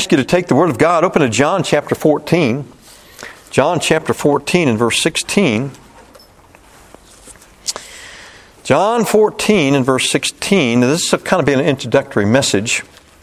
ask you to take the Word of God, open to John chapter 14. John chapter 14 and verse 16. John 14 and verse 16. Now, this is kind of be an introductory message.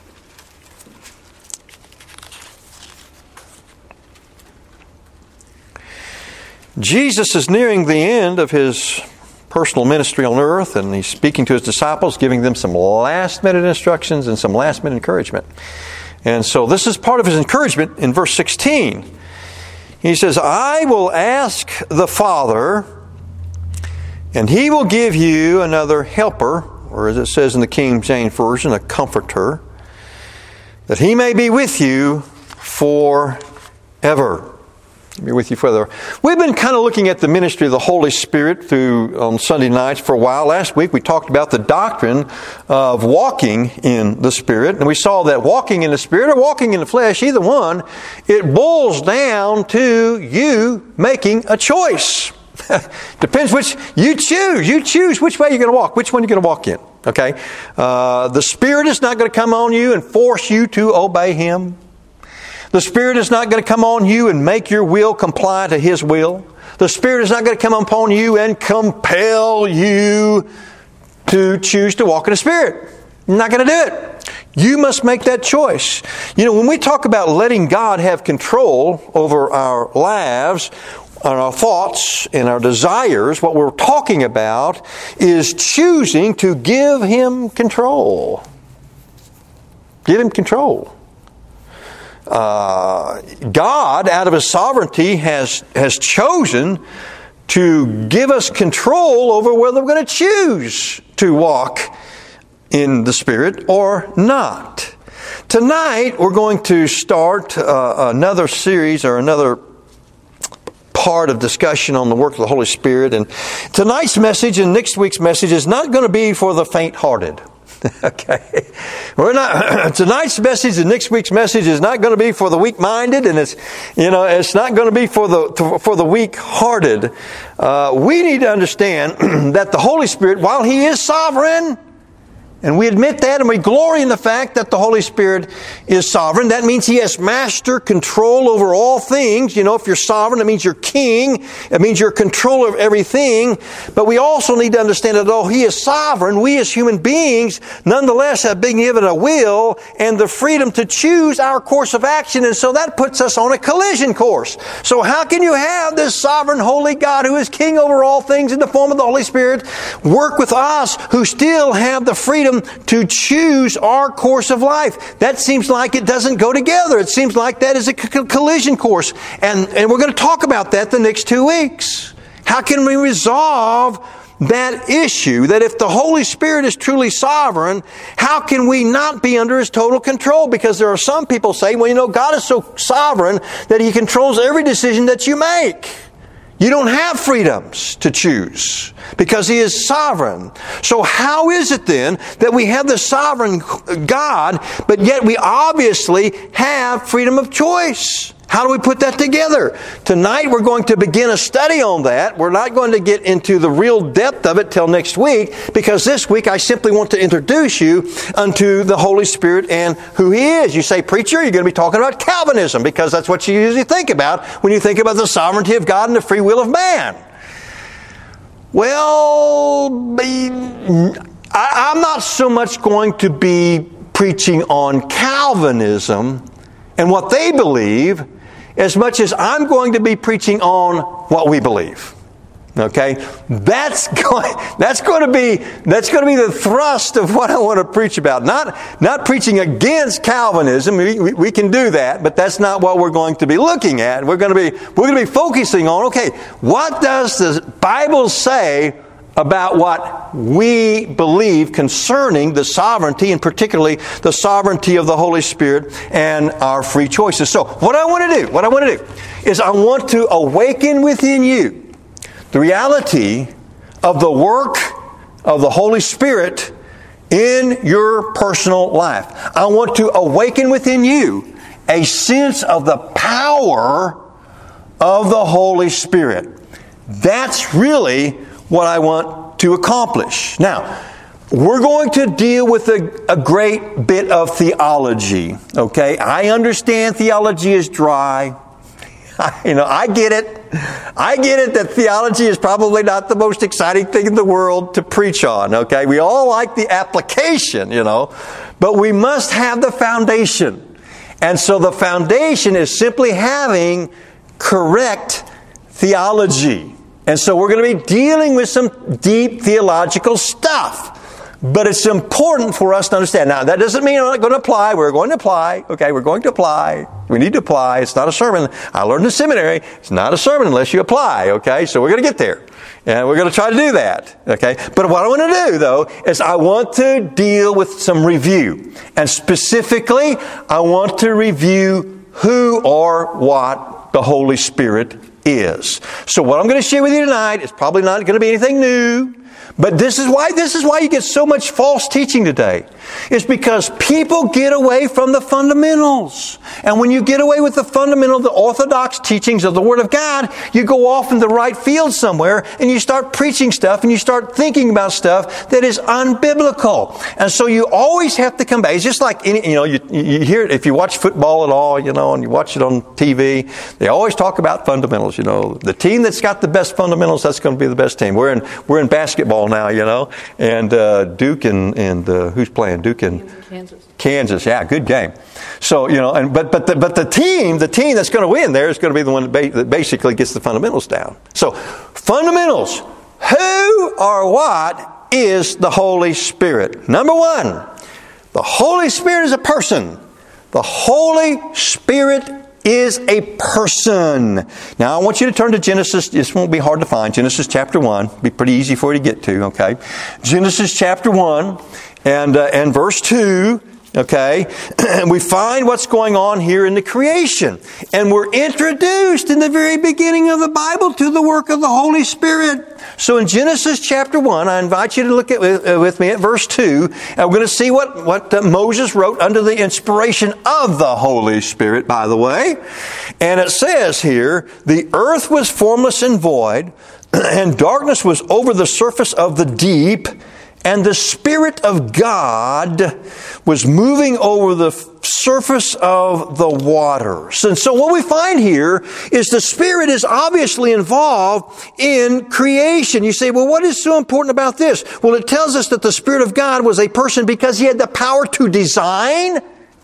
Jesus is nearing the end of His personal ministry on earth, and He's speaking to His disciples, giving them some last-minute instructions and some last-minute encouragement. And so this is part of His encouragement in verse 16. He says, I will ask the Father, and He will give you another helper, or as it says in the King James Version, a comforter, that He may be with you forever. Be with you forever. We've been kind of looking at the ministry of the Holy Spirit on Sunday nights for a while. Last week we talked about the doctrine of walking in the Spirit. And we saw that walking in the Spirit or walking in the flesh, either one, it boils down to you making a choice. Depends which you choose. You choose which way you're going to walk, which one you're going to walk in. Okay? The Spirit is not going to come on you and force you to obey Him. The Spirit is not going to come on you and make your will comply to His will. The Spirit is not going to come upon you and compel you to choose to walk in the Spirit. You're not going to do it. You must make that choice. You know, when we talk about letting God have control over our lives, and our thoughts and our desires, what we're talking about is choosing to give Him control. Give Him control. God, out of His sovereignty, has chosen to give us control over whether we're going to choose to walk in the Spirit or not. Tonight, we're going to start another series or another part of discussion on the work of the Holy Spirit. And tonight's message and next week's message is not going to be for the faint-hearted. Okay, tonight's message and next week's message is not going to be for the weak-minded, and it's not going to be for the weak-hearted. We need to understand that the Holy Spirit, while He is sovereign, and we admit that, and we glory in the fact that the Holy Spirit is sovereign. That means He has master control over all things. You know, if you're sovereign, it means you're king. It means you're controller of everything. But we also need to understand that though He is sovereign, we as human beings nonetheless have been given a will and the freedom to choose our course of action. And so that puts us on a collision course. So how can you have this sovereign, holy God who is king over all things in the form of the Holy Spirit work with us who still have the freedom to choose our course of life? That seems like it doesn't go together. It seems like that is a collision course. And we're going to talk about that the next 2 weeks. How can we resolve that issue? That if the Holy Spirit is truly sovereign, how can we not be under His total control? Because there are some people say, well, you know, God is so sovereign that He controls every decision that you make. You don't have freedoms to choose because He is sovereign. So how is it then that we have the sovereign God, but yet we obviously have freedom of choice? How do we put that together? Tonight we're going to begin a study on that. We're not going to get into the real depth of it till next week, because this week I simply want to introduce you unto the Holy Spirit and who He is. You say, preacher, you're going to be talking about Calvinism, because that's what you usually think about when you think about the sovereignty of God and the free will of man. Well, I'm not so much going to be preaching on Calvinism and what they believe, as much as I'm going to be preaching on what we believe. Okay? That's going to be the thrust of what I want to preach about. Not preaching against Calvinism. We can do that, but that's not what we're going to be looking at. We're going to be focusing on, okay, what does the Bible say about what we believe concerning the sovereignty, and particularly the sovereignty of the Holy Spirit and our free choices. So what I want to do is I want to awaken within you the reality of the work of the Holy Spirit in your personal life. I want to awaken within you a sense of the power of the Holy Spirit. That's really what I want to accomplish. Now, we're going to deal with a great bit of theology. Okay? I understand theology is dry. I get it. I get it that theology is probably not the most exciting thing in the world to preach on, okay? We all like the application, but we must have the foundation. And so the foundation is simply having correct theology. And so we're going to be dealing with some deep theological stuff. But it's important for us to understand. Now, that doesn't mean we're not going to apply. We're going to apply. Okay, we're going to apply. We need to apply. It's not a sermon. I learned in seminary, it's not a sermon unless you apply. Okay, so we're going to get there. And we're going to try to do that. Okay, but what I want to do, though, is I want to deal with some review. And specifically, I want to review who or what the Holy Spirit is. So what I'm going to share with you tonight is probably not going to be anything new. But this is why you get so much false teaching today. It's because people get away from the fundamentals. And when you get away with the fundamental, the orthodox teachings of the Word of God, you go off in the right field somewhere and you start preaching stuff and you start thinking about stuff that is unbiblical. And so you always have to come back. It's just like, you hear it, if you watch football at all, and you watch it on TV, they always talk about fundamentals, The team that's got the best fundamentals, that's going to be the best team. We're in basketball now, and Duke and who's playing? Duke and Kansas. Yeah, good game. So but the team that's going to win there is going to be the one that basically gets the fundamentals down. So fundamentals. Who or what is the Holy Spirit? Number one, the Holy Spirit is a person. The Holy Spirit is a person. Now, I want you to turn to Genesis. This won't be hard to find. Genesis chapter 1. Be pretty easy for you to get to, okay? Genesis chapter 1 and verse 2, okay? And we find what's going on here in the creation. And we're introduced in the very beginning of the Bible to the work of the Holy Spirit. So in Genesis chapter 1, I invite you to look with me at verse 2. And we're going to see what Moses wrote under the inspiration of the Holy Spirit, by the way. And it says here, the earth was formless and void, and darkness was over the surface of the deep, and the Spirit of God was moving over the surface of the waters. And so what we find here is the Spirit is obviously involved in creation. You say, well, what is so important about this? Well, it tells us that the Spirit of God was a person because He had the power to design.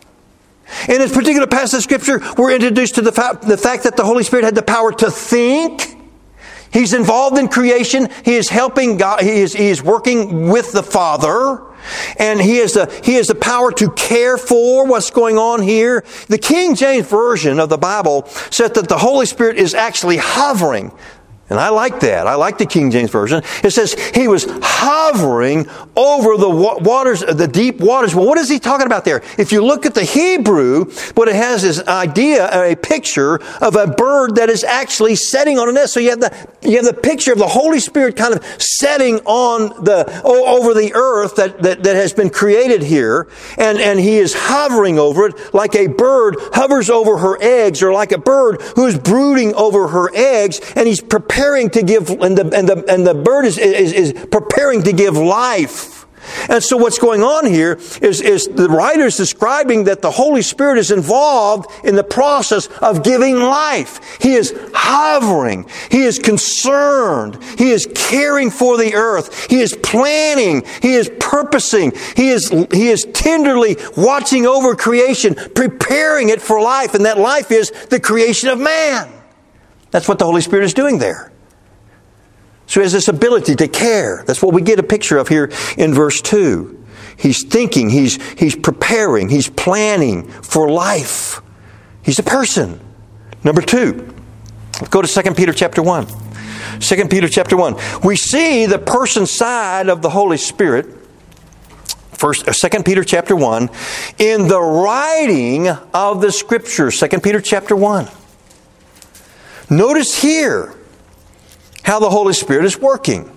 In this particular passage of Scripture, we're introduced to the fact that the Holy Spirit had the power to think. He's involved in creation. He is helping God. He is working with the Father. And He has the power to care for what's going on here. The King James Version of the Bible said that the Holy Spirit is actually hovering. And I like that. I like the King James Version. It says He was hovering over the waters, the deep waters. Well, what is He talking about there? If you look at the Hebrew, what it has is an idea, a picture of a bird that is actually setting on a nest. So you have the picture of the Holy Spirit kind of setting on over the earth that has been created here. And He is hovering over it like a bird hovers over her eggs, or like a bird who's brooding over her eggs, and He's preparing to give, and the bird is preparing to give life. And so what's going on here is the writer's describing that the Holy Spirit is involved in the process of giving life. He is hovering. He is concerned. He is caring for the earth. He is planning. He is purposing. He is tenderly watching over creation, preparing it for life. And that life is the creation of man. That's what the Holy Spirit is doing there. So He has this ability to care. That's what we get a picture of here in verse 2. He's thinking, he's preparing, He's planning for life. He's a person. Number 2, go to 2 Peter chapter 1. 2 Peter chapter 1. We see the person side of the Holy Spirit, 2 Peter chapter 1, in the writing of the Scriptures. 2 Peter chapter 1. Notice here how the Holy Spirit is working.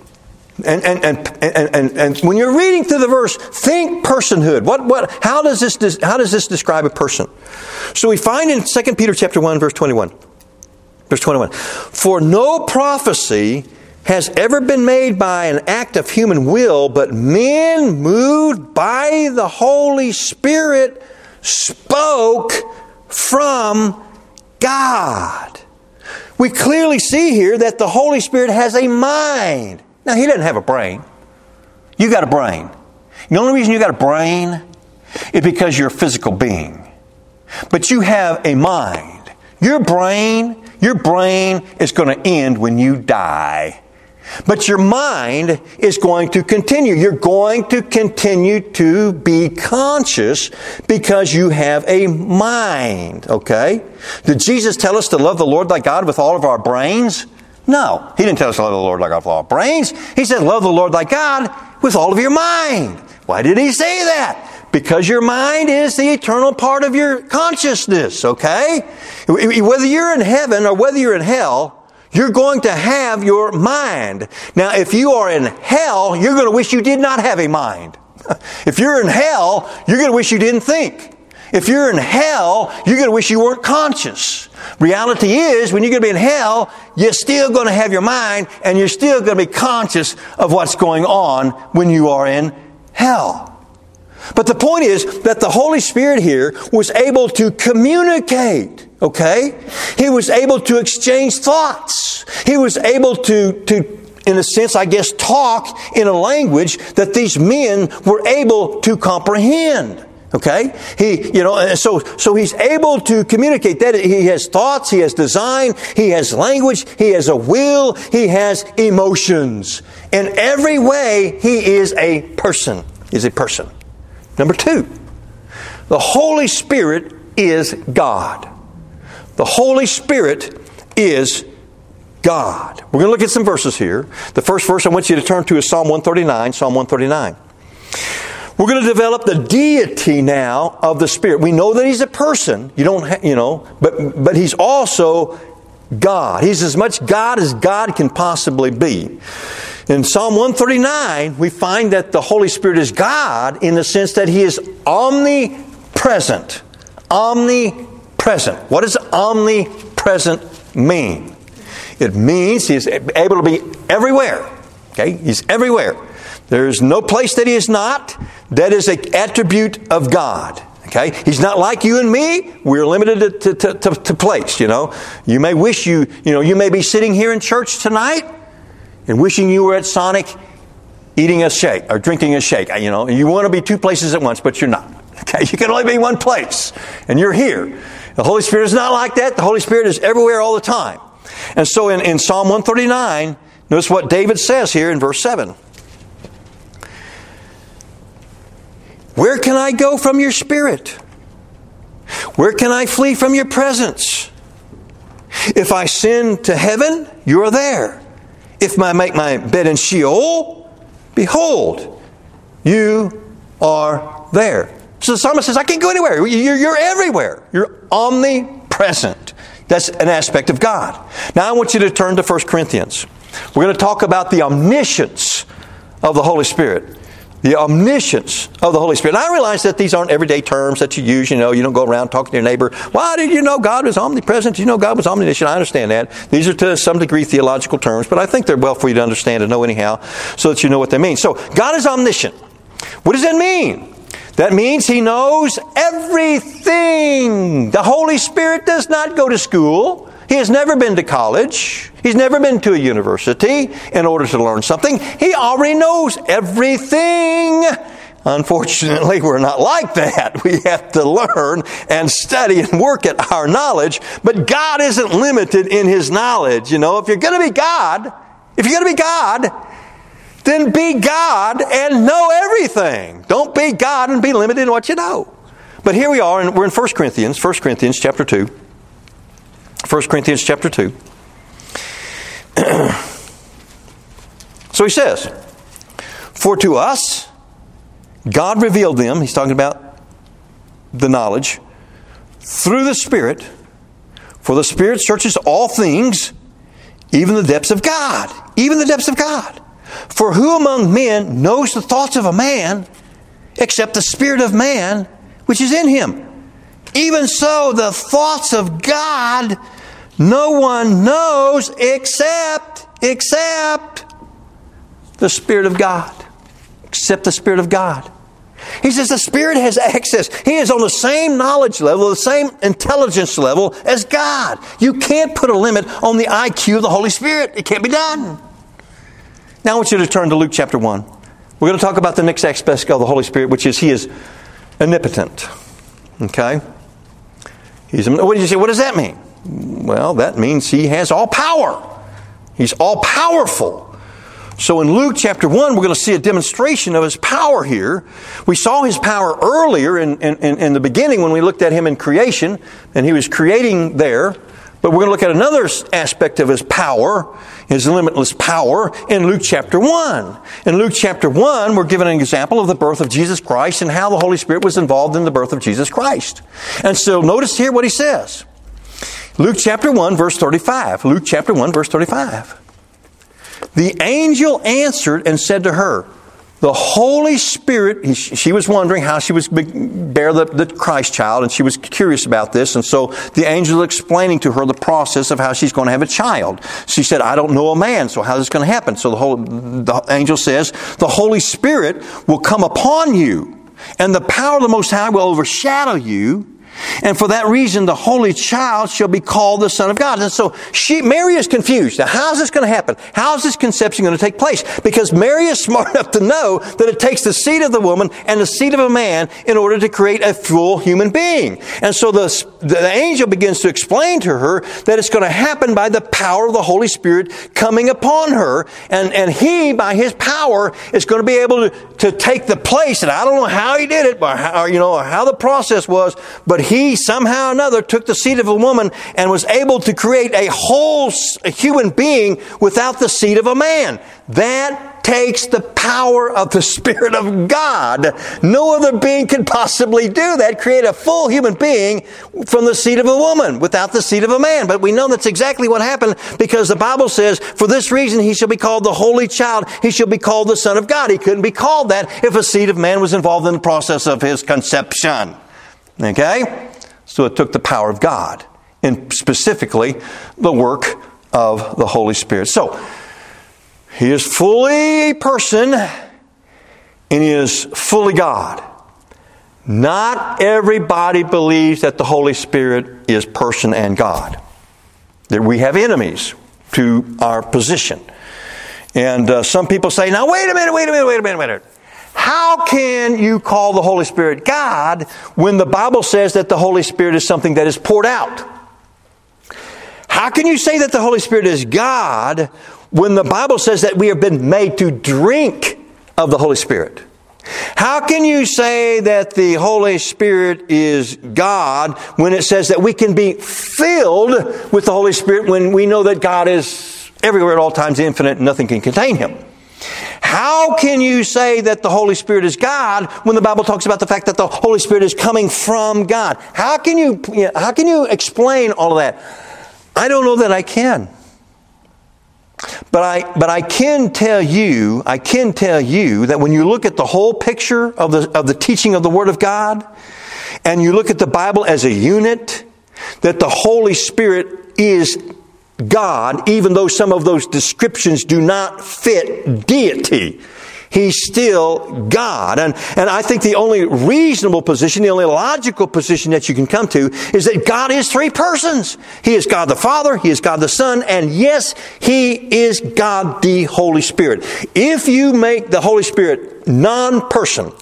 And when you're reading through the verse, think personhood. How does this describe a person? So we find in 2 Peter chapter 1, verse 21. Verse 21. For no prophecy has ever been made by an act of human will, but men moved by the Holy Spirit spoke from God. We clearly see here that the Holy Spirit has a mind. Now, He doesn't have a brain. You got a brain. The only reason you got a brain is because you're a physical being. But you have a mind. Your brain is going to end when you die. But your mind is going to continue. You're going to continue to be conscious because you have a mind, okay? Did Jesus tell us to love the Lord thy God with all of our brains? No. He didn't tell us to love the Lord thy God with all our brains. He said, love the Lord thy God with all of your mind. Why did He say that? Because your mind is the eternal part of your consciousness, okay? Whether you're in heaven or whether you're in hell, you're going to have your mind. Now, if you are in hell, you're going to wish you did not have a mind. If you're in hell, you're going to wish you didn't think. If you're in hell, you're going to wish you weren't conscious. Reality is, when you're going to be in hell, you're still going to have your mind, and you're still going to be conscious of what's going on when you are in hell. But the point is that the Holy Spirit here was able to communicate, okay? He was able to exchange thoughts. He was able to in a sense, I guess, talk in a language that these men were able to comprehend. Okay? So he's able to communicate that. He has thoughts, he has design, he has language, he has a will, he has emotions. In every way, he is a person. He's a person. Number 2, the Holy Spirit is God. The Holy Spirit is God. We're going to look at some verses here. The first verse I want you to turn to is Psalm 139. Psalm 139. We're going to develop the deity now of the Spirit. We know that He's a person. But He's also God. He's as much God as God can possibly be. In Psalm 139, we find that the Holy Spirit is God in the sense that He is omnipresent. Omnipresent. What does omnipresent mean? It means He is able to be everywhere. Okay? He's everywhere. There's no place that He is not. That is an attribute of God. Okay? He's not like you and me. We're limited to place, You may wish you may be sitting here in church tonight and wishing you were at Sonic eating a shake or drinking a shake. You want to be 2 places at once, but you're not. Okay? You can only be one place. And you're here. The Holy Spirit is not like that. The Holy Spirit is everywhere all the time. And so in Psalm 139, notice what David says here in verse 7. Where can I go from your Spirit? Where can I flee from your presence? If I ascend to heaven, you are there. If I make my bed in Sheol, behold, you are there. So the psalmist says, I can't go anywhere. You're everywhere. You're omnipresent. That's an aspect of God. Now I want you to turn to 1 Corinthians. We're going to talk about the omniscience of the Holy Spirit. The omniscience of the Holy Spirit. And I realize that these aren't everyday terms that you use. You don't go around talking to your neighbor. Why did you know God was omnipresent? Did you know God was omniscient? I understand that. These are to some degree theological terms, but I think they're well for you to understand and know anyhow so that you know what they mean. So, God is omniscient. What does that mean? That means He knows everything. The Holy Spirit does not go to school. He has never been to college. He's never been to a university in order to learn something. He already knows everything. Unfortunately, we're not like that. We have to learn and study and work at our knowledge. But God isn't limited in His knowledge. If you're going to be God, then be God and know everything. Don't be God and be limited in what you know. But here we are, and we're in 1 Corinthians chapter 2. 1 Corinthians chapter 2. So he says, for to us, God revealed them, he's talking about the knowledge, through the Spirit, for the Spirit searches all things, even the depths of God. Even the depths of God. For who among men knows the thoughts of a man, except the spirit of man, which is in him? Even so, the thoughts of God No one knows except the Spirit of God. Except the Spirit of God. He says the Spirit has access. He is on the same knowledge level, the same intelligence level as God. You can't put a limit on the IQ of the Holy Spirit. It can't be done. Now I want you to turn to Luke chapter 1. We're going to talk about the next aspect of the Holy Spirit, which is He is omnipotent. Okay? What did you say? What does that mean? Well, that means He has all power. He's all powerful. So in Luke chapter 1, we're going to see a demonstration of His power here. We saw His power earlier in the beginning when we looked at Him in creation, and He was creating there. But we're going to look at another aspect of His power, His limitless power, in Luke chapter 1. In Luke chapter 1, we're given an example of the birth of Jesus Christ and how the Holy Spirit was involved in the birth of Jesus Christ. And so notice here what He says. Luke chapter 1, verse 35. Luke chapter 1, verse 35. The angel answered and said to her, the Holy Spirit, she was wondering how she was bear the Christ child, and she was curious about this, and so the angel was explaining to her the process of how she's going to have a child. She said, I don't know a man, so how is this going to happen? So the angel says, the Holy Spirit will come upon you, and the power of the Most High will overshadow you. And for that reason, the Holy Child shall be called the Son of God. And so Mary is confused. Now, how is this going to happen? How is this conception going to take place? Because Mary is smart enough to know that it takes the seed of the woman and the seed of a man in order to create a full human being. And so the angel begins to explain to her that it's going to happen by the power of the Holy Spirit coming upon her. And He, by His power, is going to be able to take the place. And I don't know how He did it, or how the process was, but He somehow or another took the seed of a woman and was able to create a whole human being without the seed of a man. That takes the power of the Spirit of God. No other being can possibly do that, create a full human being from the seed of a woman without the seed of a man. But we know that's exactly what happened, because the Bible says, for this reason He shall be called the Holy Child. He shall be called the Son of God. He couldn't be called that if a seed of man was involved in the process of His conception. Okay? So it took the power of God, and specifically the work of the Holy Spirit. So, He is fully a person, and He is fully God. Not everybody believes that the Holy Spirit is person and God. That we have enemies to our position. And some people say, now wait a minute. How can you call the Holy Spirit God when the Bible says that the Holy Spirit is something that is poured out? How can you say that the Holy Spirit is God when the Bible says that we have been made to drink of the Holy Spirit? How can you say that the Holy Spirit is God when it says that we can be filled with the Holy Spirit when we know that God is everywhere at all times, infinite, and nothing can contain Him? How can you say that the Holy Spirit is God when the Bible talks about the fact that the Holy Spirit is coming from God? How can you explain all of that? I don't know that I can. But I can tell you that when you look at the whole picture of the teaching of the Word of God, and you look at the Bible as a unit, that the Holy Spirit is God, even though some of those descriptions do not fit deity. He's still God. And I think the only reasonable position, the only logical position that you can come to is that God is three persons. He is God the Father, He is God the Son, and yes, He is God the Holy Spirit. If you make the Holy Spirit non-person,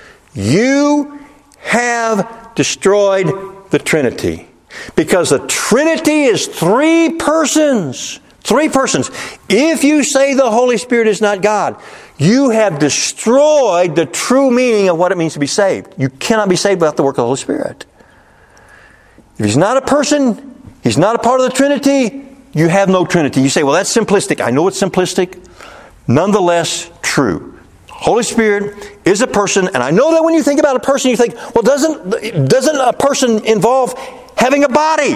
you have destroyed the Trinity. Because the Trinity is three persons. Three persons. If you say the Holy Spirit is not God, you have destroyed the true meaning of what it means to be saved. You cannot be saved without the work of the Holy Spirit. If He's not a person, He's not a part of the Trinity, you have no Trinity. You say, well, that's simplistic. I know it's simplistic. Nonetheless, true. Holy Spirit is a person, and I know that when you think about a person, you think, well, doesn't a person involve having a body?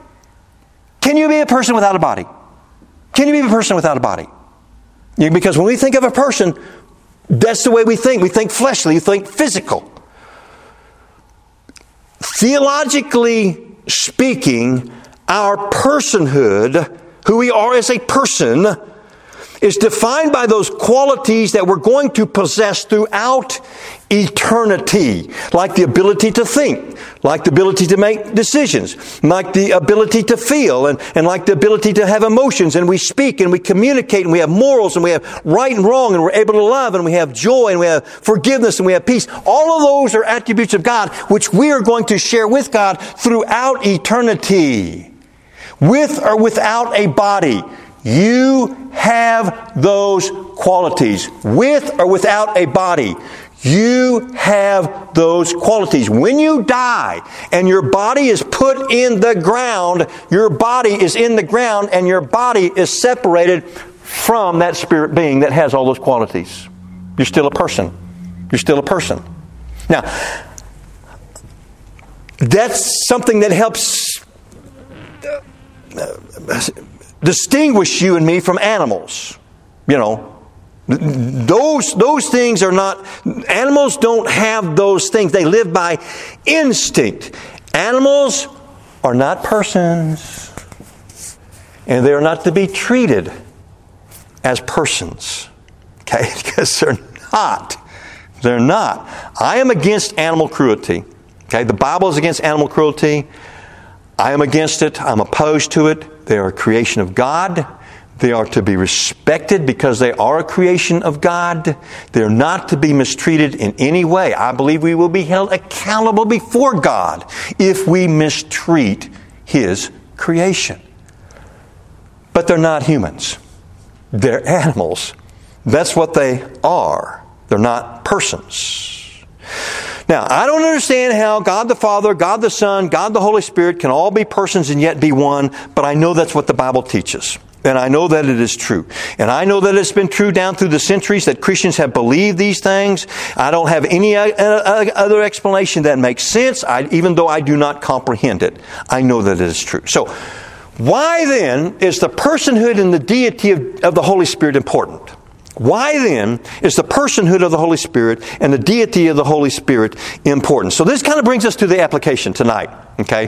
Can you be a person without a body? Can you be a person without a body? Because when we think of a person, that's the way we think. We think fleshly, we think physical. Theologically speaking, our personhood, who we are as a person, is defined by those qualities that we're going to possess throughout eternity. Like the ability to think, like the ability to make decisions, like the ability to feel, and like the ability to have emotions, and we speak and we communicate and we have morals and we have right and wrong and we're able to love and we have joy and we have forgiveness and we have peace. All of those are attributes of God which we are going to share with God throughout eternity. With or without a body, you have those qualities. With or without a body, you have those qualities. When you die and your body is put in the ground, your body is in the ground and your body is separated from that spirit being that has all those qualities. You're still a person. You're still a person. Now, that's something that helps distinguish you and me from animals. You know, those things are not, animals don't have those things. They live by instinct. Animals are not persons, and they are not to be treated as persons. Okay? Because they're not. They're not. I am against animal cruelty. Okay? The Bible is against animal cruelty. I am against it. I'm opposed to it. They are a creation of God. They are to be respected because they are a creation of God. They are not to be mistreated in any way. I believe we will be held accountable before God if we mistreat His creation. But they're not humans. They're animals. That's what they are. They're not persons. Now, I don't understand how God the Father, God the Son, God the Holy Spirit can all be persons and yet be one, but I know that's what the Bible teaches. And I know that it is true. And I know that it's been true down through the centuries that Christians have believed these things. I don't have any other explanation that makes sense, even though I do not comprehend it. I know that it is true. So, why then is the personhood and the deity of the Holy Spirit important? Why then is the personhood of the Holy Spirit and the deity of the Holy Spirit important? So this kind of brings us to the application tonight. Okay?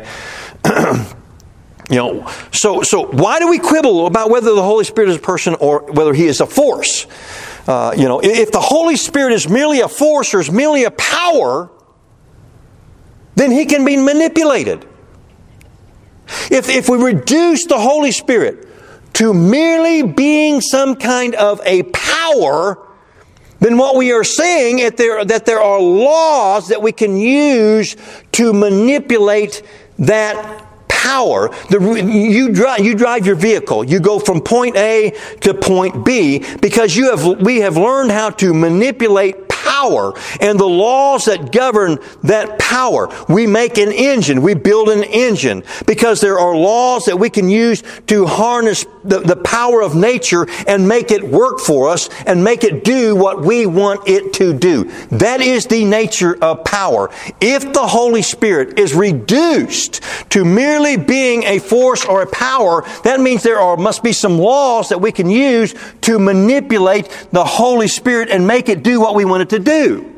So why do we quibble about whether the Holy Spirit is a person or whether He is a force? If the Holy Spirit is merely a force or is merely a power, then He can be manipulated. If we reduce the Holy Spirit to merely being some kind of a power, then what we are saying is that there are laws that we can use to manipulate that power. You drive your vehicle. You go from point A to point B because we have learned how to manipulate power and the laws that govern that power. We make an engine. We build an engine because there are laws that we can use to harness the power of nature and make it work for us and make it do what we want it to do. That is the nature of power. If the Holy Spirit is reduced to merely being a force or a power, that means there must be some laws that we can use to manipulate the Holy Spirit and make it do what we want it to do.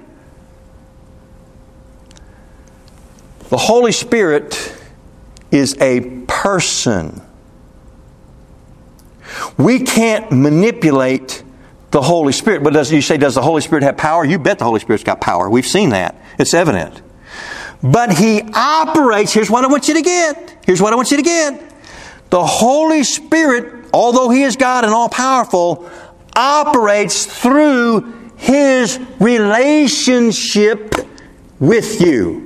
The Holy Spirit is a person. We can't manipulate the Holy Spirit. But does the Holy Spirit have power? You bet the Holy Spirit's got power. We've seen that. It's evident. But He operates, here's what I want you to get. The Holy Spirit, although He is God and all-powerful, operates through His relationship with you.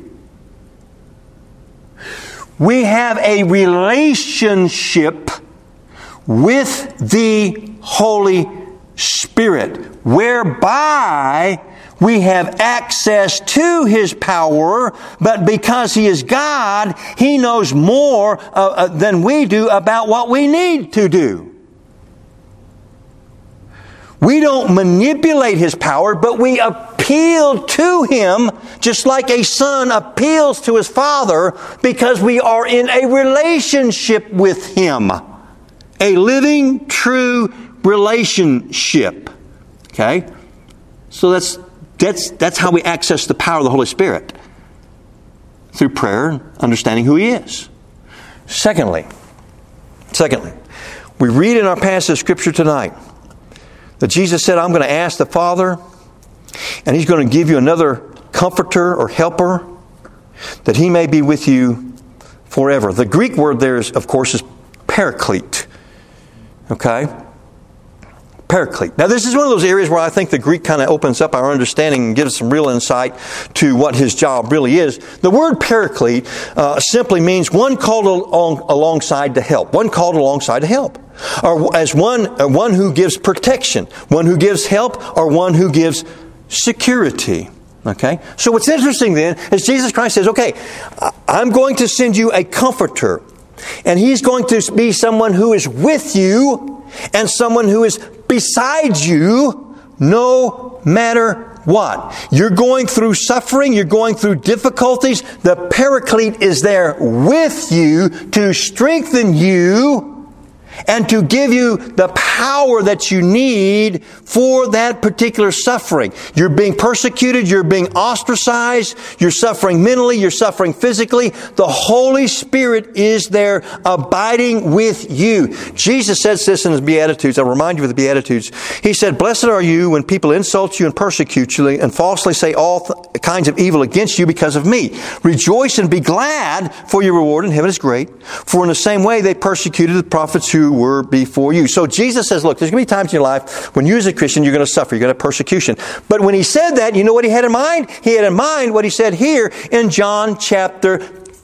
We have a relationship with the Holy Spirit, whereby we have access to His power, but because He is God, He knows more than we do about what we need to do. We don't manipulate His power, but we appeal to Him just like a son appeals to his father because we are in a relationship with Him. A living, true relationship. Okay? So that's how we access the power of the Holy Spirit. Through prayer and understanding who He is. Secondly, Secondly, we read in our passage of Scripture tonight that Jesus said, I'm going to ask the Father, and He's going to give you another comforter or helper, that He may be with you forever. The Greek word there is, of course, is paraclete. Okay? Paraclete. Now, this is one of those areas where I think the Greek kind of opens up our understanding and gives some real insight to what His job really is. The word paraclete simply means one called alongside to help. One called alongside to help. Or as one who gives protection, one who gives help, or one who gives security. Okay? So what's interesting then is Jesus Christ says, okay, I'm going to send you a comforter. And He's going to be someone who is with you and someone who is beside you no matter what. You're going through suffering, you're going through difficulties. The Paraclete is there with you to strengthen you and to give you the power that you need for that particular suffering. You're being persecuted, you're being ostracized, you're suffering mentally, you're suffering physically. The Holy Spirit is there abiding with you. Jesus says this in His Beatitudes. I'll remind you of the Beatitudes. He said, "Blessed are you when people insult you and persecute you and falsely say all kinds of evil against you because of me. Rejoice and be glad, for your reward in heaven is great. For in the same way they persecuted the prophets who were before you." So Jesus says, look, there's going to be times in your life when you as a Christian, you're going to suffer. You're going to have persecution. But when He said that, you know what He had in mind? He had in mind what He said here in John chapter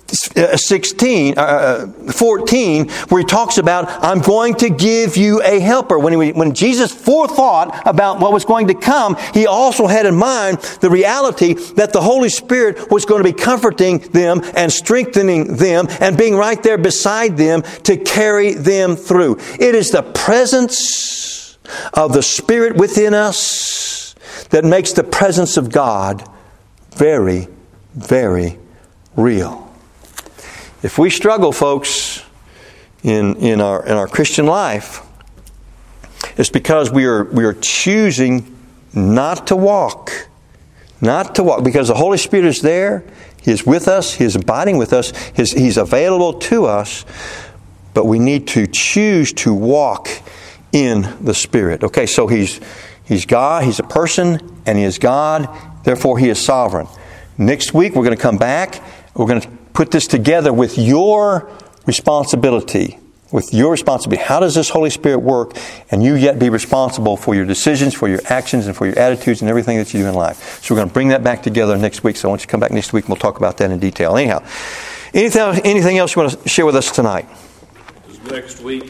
14, where He talks about, I'm going to give you a helper. When Jesus forethought about what was going to come, He also had in mind the reality that the Holy Spirit was going to be comforting them and strengthening them and being right there beside them to carry them through. It is the presence of the Spirit within us that makes the presence of God very, very real. If we struggle, folks, in our Christian life, it's because we are choosing not to walk. Not to walk. Because the Holy Spirit is there. He is with us. He is abiding with us. He's available to us. But we need to choose to walk in the Spirit. Okay, so He's God. He's a person. And He is God. Therefore, He is sovereign. Next week, we're going to come back. We're going to put this together with your responsibility. With your responsibility. How does this Holy Spirit work? And you yet be responsible for your decisions, for your actions, and for your attitudes and everything that you do in life. So we're going to bring that back together next week. So I want you to come back next week and we'll talk about that in detail. Anyhow, anything else you want to share with us tonight? Next week.